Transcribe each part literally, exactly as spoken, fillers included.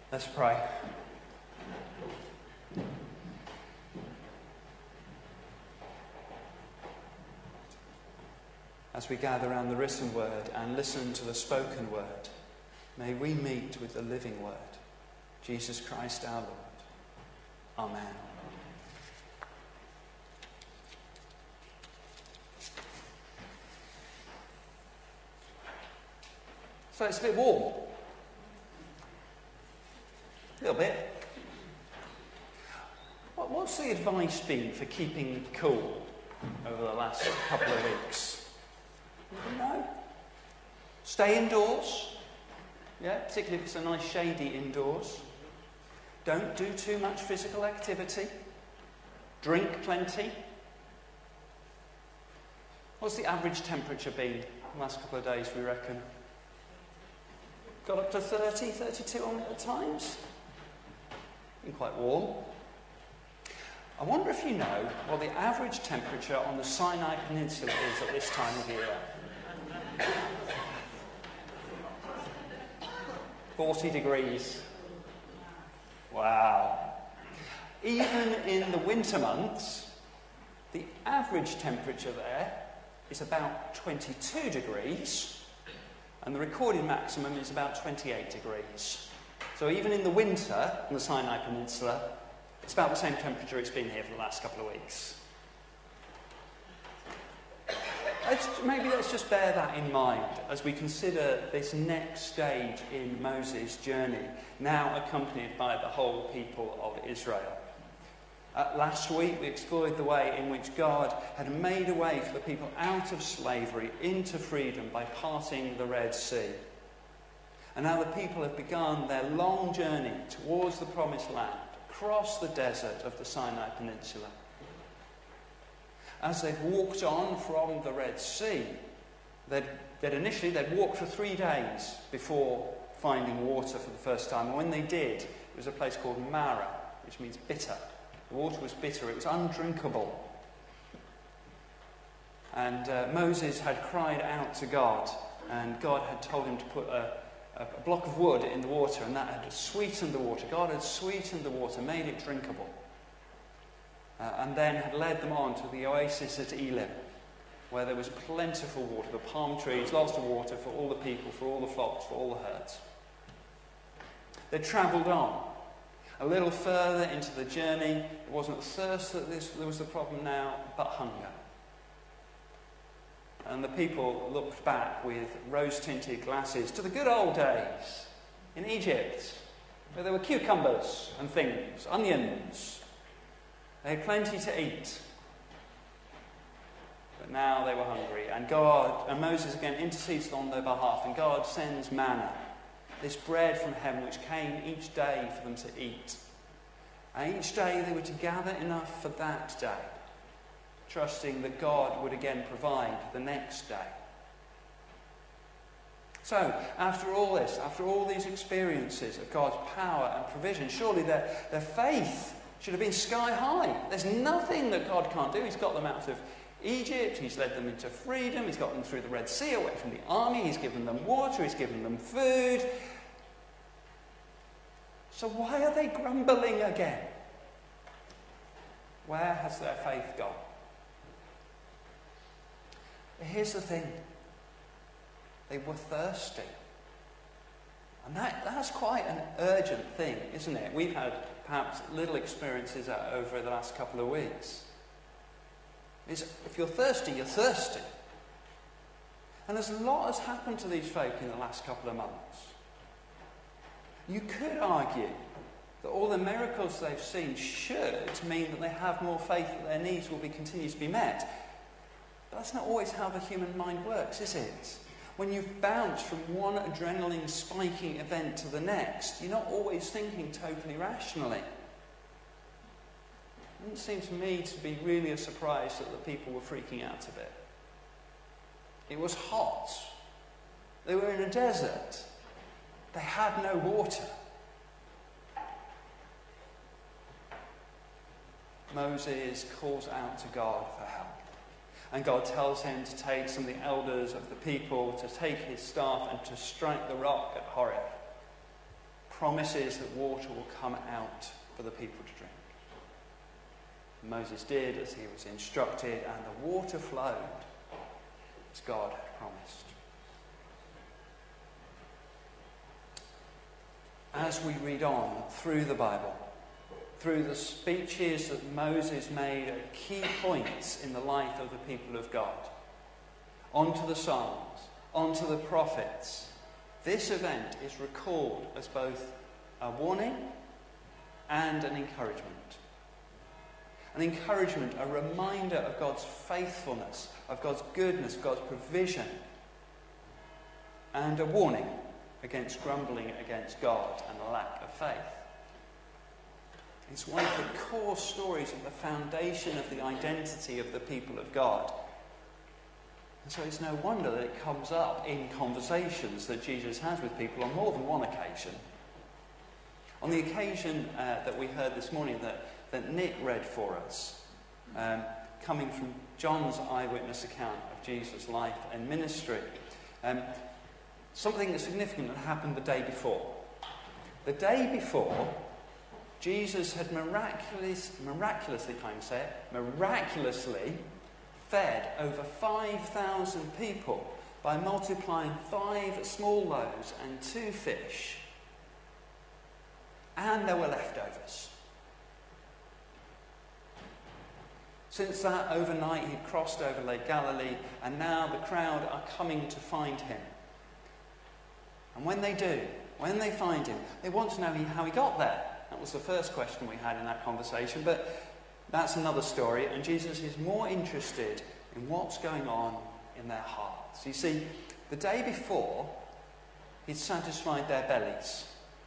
Let's pray. As we gather around the written word and listen to the spoken word, may we meet with the living word, Jesus Christ our Lord. Amen. So it's a bit warm. A little bit. What, what's the advice been for keeping cool over the last couple of weeks? No. Stay indoors. Yeah, particularly if it's a nice shady indoors. Don't do too much physical activity. Drink plenty. What's the average temperature been the last couple of days, we reckon? Got up to thirty, thirty-two on at times. Been quite warm. I wonder if you know what the average temperature on the Sinai Peninsula is at this time of year. forty degrees. Wow. Even in the winter months, the average temperature there is about twenty-two degrees. And the recorded maximum is about twenty-eight degrees. So even in the winter on the Sinai Peninsula, it's about the same temperature it's been here for the last couple of weeks. Let's, maybe let's just bear that in mind as we consider this next stage in Moses' journey, now accompanied by the whole people of Israel. Uh, last week we explored the way in which God had made a way for the people out of slavery into freedom by parting the Red Sea. And now the people have begun their long journey towards the Promised Land, across the desert of the Sinai Peninsula. As they'd walked on from the Red Sea, they'd, they'd initially they'd walked for three days before finding water for the first time. And when they did, it was a place called Marah, which means bitter. The water was bitter, it was undrinkable. And uh, Moses had cried out to God, and God had told him to put a, a block of wood in the water, and that had sweetened the water. God had sweetened the water, made it drinkable. Uh, and then had led them on to the oasis at Elim, where there was plentiful water, the palm trees, lots of water for all the people, for all the flocks, for all the herds. They travelled on. A little further into the journey, it wasn't thirst that this, there was the problem now, but hunger. And the people looked back with rose-tinted glasses to the good old days in Egypt, where there were cucumbers and things, onions. They had plenty to eat. But now they were hungry. And God, and Moses again intercedes on their behalf, and God sends manna, this bread from heaven which came each day for them to eat. And each day they were to gather enough for that day, trusting that God would again provide the next day. So, after all this, after all these experiences of God's power and provision, surely their, their faith should have been sky high. There's nothing that God can't do. He's got them out of Egypt, he's led them into freedom, he's got them through the Red Sea, away from the army, he's given them water, he's given them food. So why are they grumbling again? Where has their faith gone? But here's the thing. They were thirsty. And that, that's quite an urgent thing, isn't it? We've had perhaps little experiences over the last couple of weeks. Is if you're thirsty, you're thirsty. And there's a lot has happened to these folk in the last couple of months. You could argue that all the miracles they've seen should mean that they have more faith that their needs will be continued to be met. But that's not always how the human mind works, is it? When you've bounced from one adrenaline spiking event to the next, you're not always thinking totally rationally. It didn't seem to me to be really a surprise that the people were freaking out a bit. It was hot. They were in a desert. They had no water. Moses calls out to God for help. And God tells him to take some of the elders of the people, to take his staff and to strike the rock at Horeb. promises that water will come out for the people to drink. Moses did as he was instructed, and the water flowed as God had promised. As we read on through the Bible, through the speeches that Moses made at key points in the life of the people of God, onto the Psalms, onto the prophets, this event is recalled as both a warning and an encouragement. An encouragement, a reminder of God's faithfulness, of God's goodness, God's provision, and a warning against grumbling against God and a lack of faith. It's one of the core stories of the foundation of the identity of the people of God. And so it's no wonder that it comes up in conversations that Jesus has with people on more than one occasion. On the occasion uh, that we heard this morning that, that Nick read for us, um, coming from John's eyewitness account of Jesus' life and ministry, um, something significant had happened the day before. The day before, Jesus had miraculous, miraculously, can I say it, miraculously fed over five thousand people by multiplying five small loaves and two fish. And there were leftovers. Since that overnight he'd crossed over Lake Galilee, and now the crowd are coming to find him. And when they do, when they find him, they want to know how he got there. That was the first question we had in that conversation, but that's another story, and Jesus is more interested in what's going on in their hearts. You see, the day before, he'd satisfied their bellies.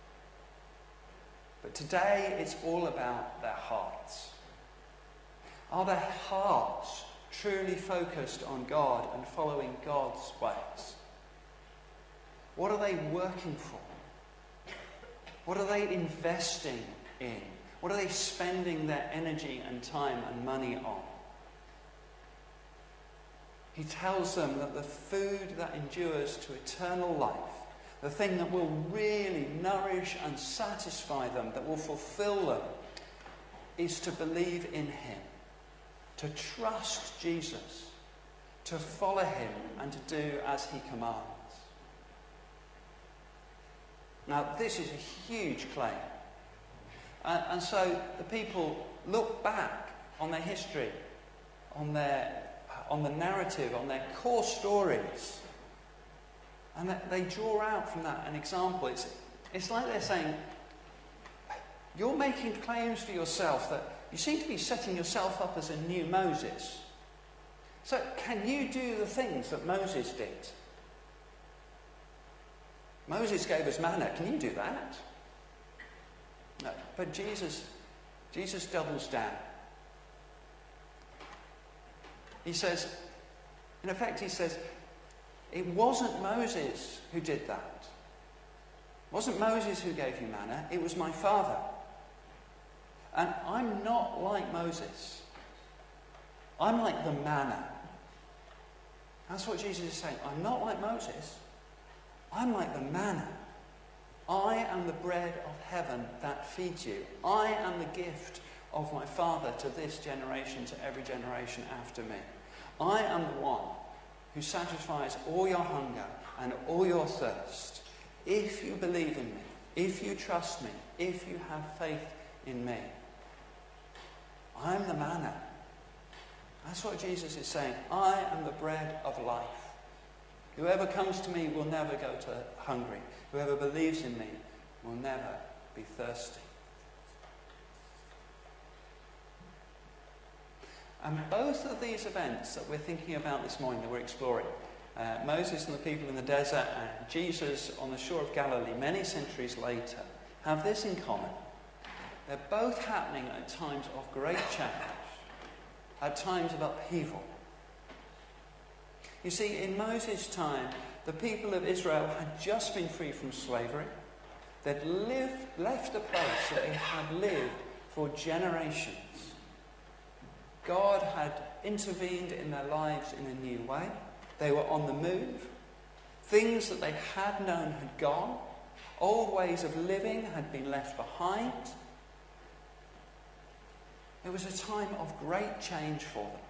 But today, it's all about their hearts. Are their hearts truly focused on God and following God's ways? What are they working for? What are they investing in? What are they spending their energy and time and money on? He tells them that the food that endures to eternal life, the thing that will really nourish and satisfy them, that will fulfill them, is to believe in him, to trust Jesus, to follow him, and to do as he commands. Now, this is a huge claim. Uh, and so the people look back on their history, on their, on the narrative, on their core stories, and that they draw out from that an example. It's, it's like they're saying, you're making claims for yourself that you seem to be setting yourself up as a new Moses. So can you do the things that Moses did? Moses gave us manna. Can you do that? No. But Jesus, Jesus doubles down. He says, in effect, he says, it wasn't Moses who did that. It wasn't Moses who gave you manna. It was my Father. And I'm not like Moses. I'm like the manna. That's what Jesus is saying. I'm not like Moses. I'm like the manna. I am the bread of heaven that feeds you. I am the gift of my Father to this generation, to every generation after me. I am the one who satisfies all your hunger and all your thirst. If you believe in me, if you trust me, if you have faith in me. I'm the manna. That's what Jesus is saying. I am the bread of life. Whoever comes to me will never go to hungry. Whoever believes in me will never be thirsty. And both of these events that we're thinking about this morning, that we're exploring, uh, Moses and the people in the desert and Jesus on the shore of Galilee many centuries later, have this in common. They're both happening at times of great change, at times of upheaval. You see, in Moses' time, the people of Israel had just been free from slavery. They'd lived, left a place that they had lived for generations. God had intervened in their lives in a new way. They were on the move. Things that they had known had gone, Old ways of living had been left behind. It was a time of great change for them.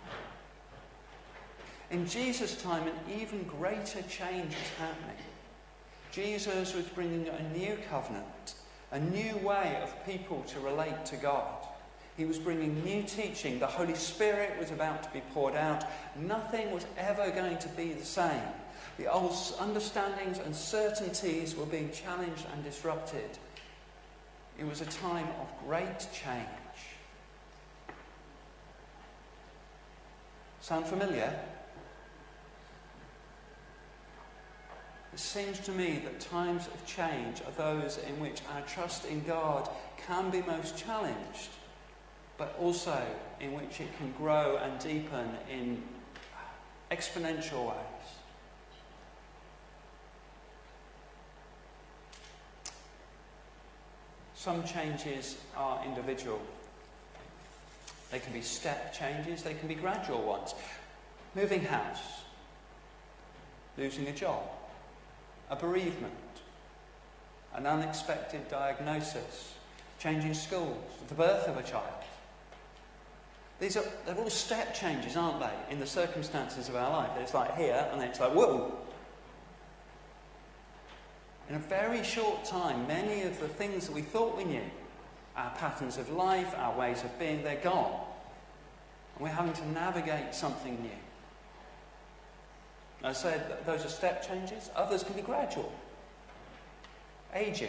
In Jesus' time, an even greater change was happening. Jesus was bringing a new covenant, a new way of people to relate to God. He was bringing new teaching. The Holy Spirit was about to be poured out. Nothing was ever going to be the same. The old understandings and certainties were being challenged and disrupted. It was a time of great change. Sound familiar? It seems to me that times of change are those in which our trust in God can be most challenged, but also in which it can grow and deepen in exponential ways. Some changes are individual. They can be step changes, they can be gradual ones. Moving house, losing a job, a bereavement, an unexpected diagnosis, changing schools, the birth of a child. These are, they're all step changes, aren't they, in the circumstances of our life. It's like here, and then it's like, whoa. In a very short time, many of the things that we thought we knew, our patterns of life, our ways of being, they're gone. And we're having to navigate something new. I said that those are step changes. Others can be gradual. Aging.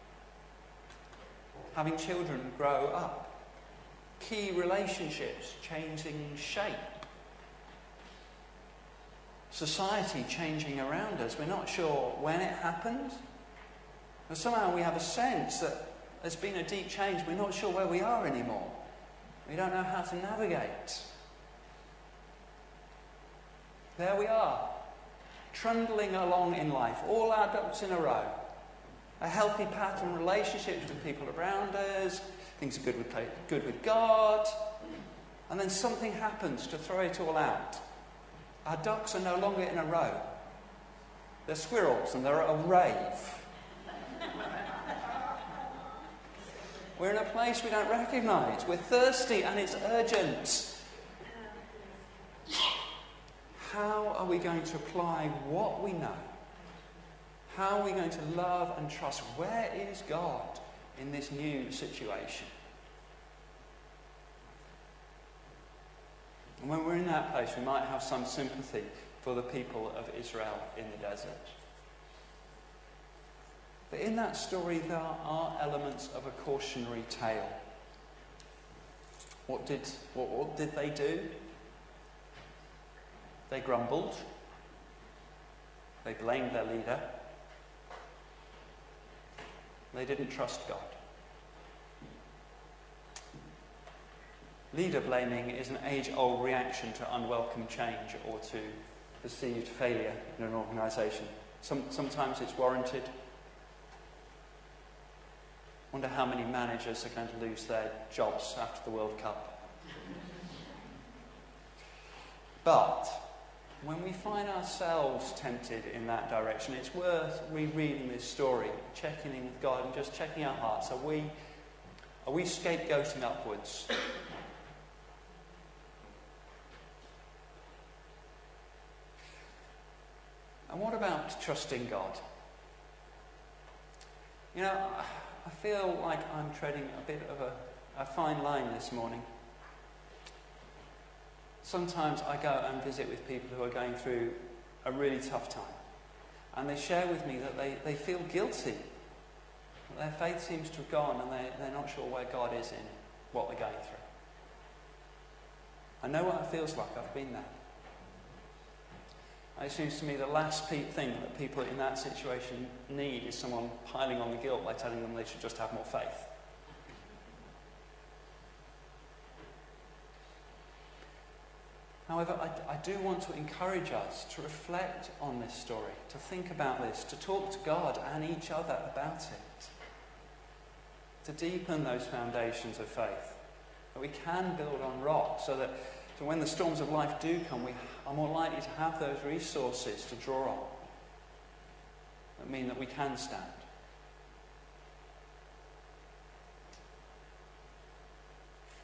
Having children grow up. Key relationships changing shape. Society changing around us. We're not sure when it happened. But somehow we have a sense that there's been a deep change. We're not sure where we are anymore. We don't know how to navigate. There we are, trundling along in life, all our ducks in a row. A healthy pattern of relationships with people around us. Things are good with, good with God. And then something happens to throw it all out. Our ducks are no longer in a row. They're squirrels and they're at a rave. We're in a place we don't recognise. We're thirsty and it's urgent. How are we going to apply what we know? How are we going to love and trust? Where is God in this new situation? And when we're in that place, we might have some sympathy for the people of Israel in the desert. But in that story, there are elements of a cautionary tale. What did, what, what did they do? They grumbled. They blamed their leader. They didn't trust God. Leader blaming is an age-old reaction to unwelcome change or to perceived failure in an organisation. Some, sometimes it's warranted. Wonder how many managers are going to lose their jobs after the World Cup. But when we find ourselves tempted in that direction, it's worth rereading this story, checking in with God and just checking our hearts. Are we, are we scapegoating upwards? And what about trusting God? You know, I feel like I'm treading a bit of a, a fine line this morning. Sometimes I go and visit with people who are going through a really tough time. And they share with me that they, they feel guilty. That their faith seems to have gone and they, they're not sure where God is in what they're going through. I know what it feels like. I've been there. It seems to me the last thing that people in that situation need is someone piling on the guilt by telling them they should just have more faith. However, I, I do want to encourage us to reflect on this story, to think about this, to talk to God and each other about it, to deepen those foundations of faith, that we can build on rock so that so when the storms of life do come, we are more likely to have those resources to draw on that mean that we can stand.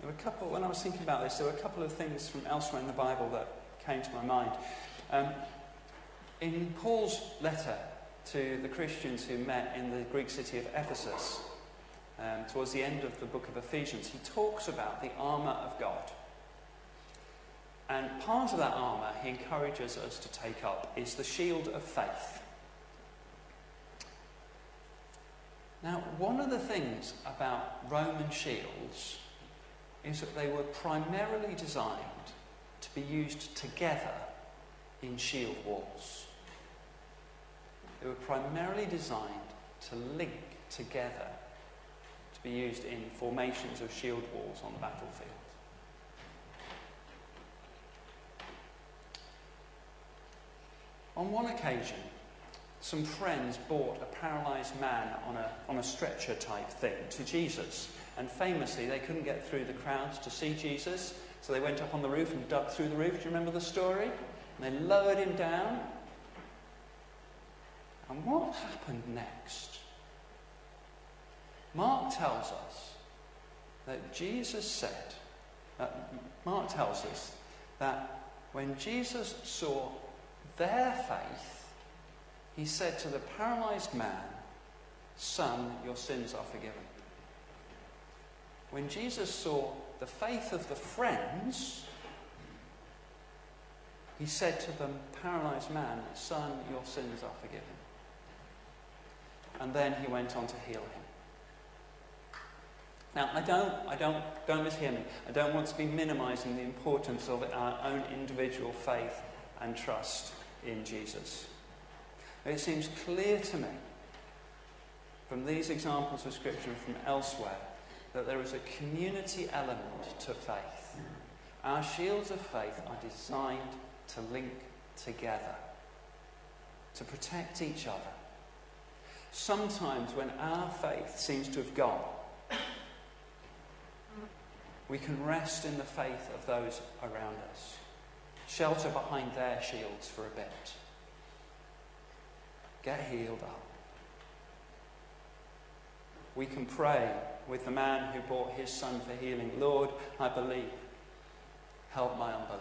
There were a couple, when I was thinking about this, there were a couple of things from elsewhere in the Bible that came to my mind. Um, in Paul's letter to the Christians who met in the Greek city of Ephesus, um, towards the end of the book of Ephesians, he talks about the armour of God. And part of that armour he encourages us to take up is the shield of faith. Now, one of the things about Roman shields is that they were primarily designed to be used together in shield walls. They were primarily designed to link together, to be used in formations of shield walls on the battlefield. On one occasion, some friends brought a paralysed man on a, on a stretcher type thing to Jesus. And famously, they couldn't get through the crowds to see Jesus, so they went up on the roof and ducked through the roof. Do you remember the story? And they lowered him down. And what happened next? Mark tells us that Jesus said, uh, Mark tells us that when Jesus saw their faith, he said to the paralysed man, "Son, your sins are forgiven." When Jesus saw the faith of the friends, he said to the paralysed man, "Son, your sins are forgiven." And then he went on to heal him. Now, I don't, I don't, don't mishear me. I don't want to be minimising the importance of our own individual faith and trust in Jesus. It seems clear to me from these examples of Scripture and from elsewhere that there is a community element to faith. Our shields of faith are designed to link together, to protect each other. Sometimes when our faith seems to have gone, we can rest in the faith of those around us, shelter behind their shields for a bit, get healed up. We can pray with the man who brought his son for healing, "Lord, I believe, help my unbelief."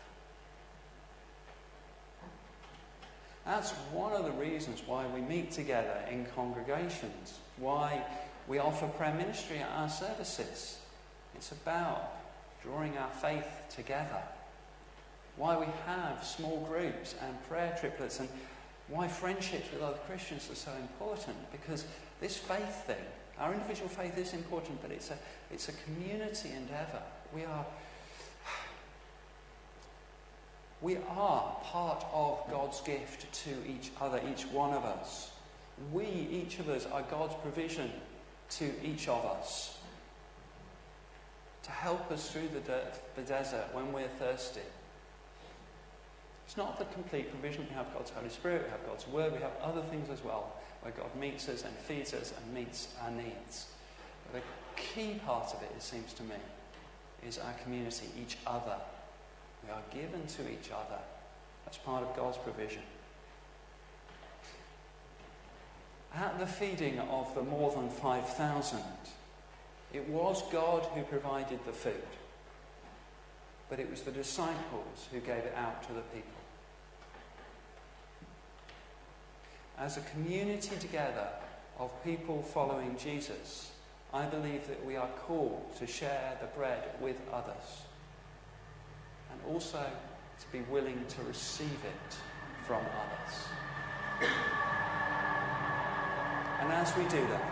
That's one of the reasons why we meet together in congregations, why we offer prayer ministry at our services. It's about drawing our faith together. Why we have small groups and prayer triplets, and why friendships with other Christians are so important. Because this faith thing, our individual faith is important, but it's a, it's a community endeavour. We are, we are part of God's gift to each other, each one of us. We, each of us, are God's provision to each of us, to help us through the, de- the desert when we're thirsty. It's not the complete provision. We have God's Holy Spirit, we have God's Word, we have other things as well, where God meets us and feeds us and meets our needs. But the key part of it, it seems to me, is our community, each other. We are given to each other. That's part of God's provision. At the feeding of the more than five thousand, it was God who provided the food, but it was the disciples who gave it out to the people. As a community together of people following Jesus, I believe that we are called to share the bread with others, and also to be willing to receive it from others. And as we do that,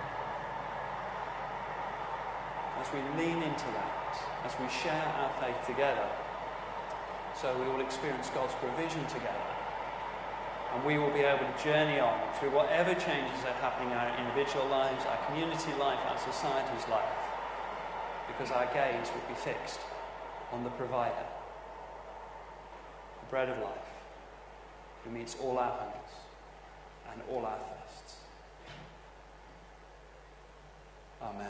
as we lean into that, as we share our faith together, so we will experience God's provision together, and we will be able to journey on through whatever changes are happening in our individual lives, our community life, our society's life, because our gaze will be fixed on the provider, the bread of life, who meets all our hungers and all our thirsts. Amen.